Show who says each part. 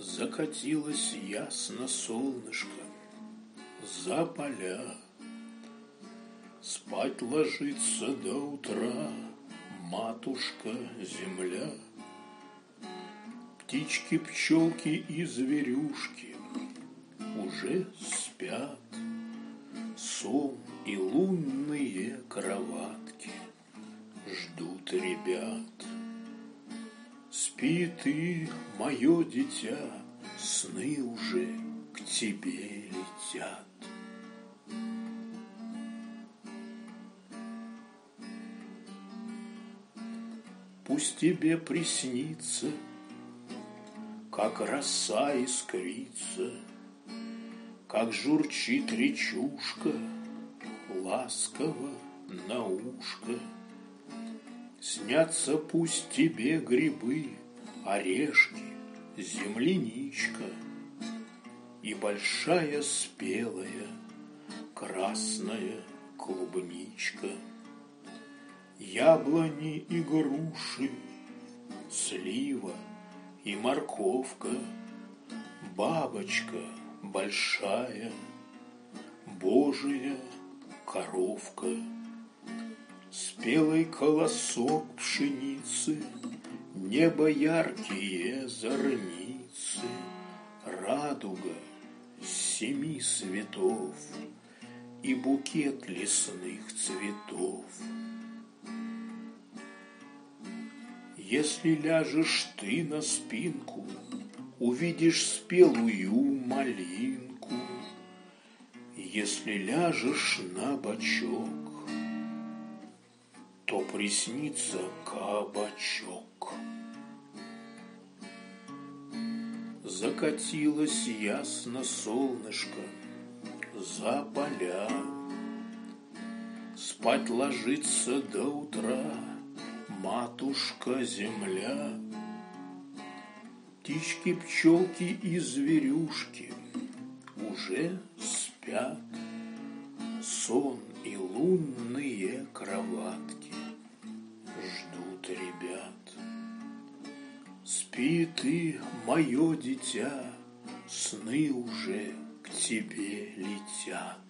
Speaker 1: Закатилось ясно солнышко за поля, спать ложится до утра матушка-земля. Птички, пчелки и зверюшки уже спят, сон и лунные кроватки ждут ребят. Спи ты, мое дитя, сны уже к тебе летят. Пусть тебе приснится, как роса искрится, как журчит речушка ласково на ушко. Снятся пусть тебе грибы, орешки, земляничка и большая спелая красная клубничка. Яблони и груши, слива и морковка, бабочка большая, Божия коровка. Спелый колосок пшеницы, небо яркие зорницы, радуга семи светов и букет лесных цветов. Если ляжешь ты на спинку, увидишь спелую малинку. Если ляжешь на бочок, то приснится кабачок. Закатилось ясно солнышко за поля, спать ложится до утра матушка-земля. Птички, пчелки и зверюшки уже спят, сон и лунные кроватки ждут ребят. Спи ты, мое дитя, сны уже к тебе летят.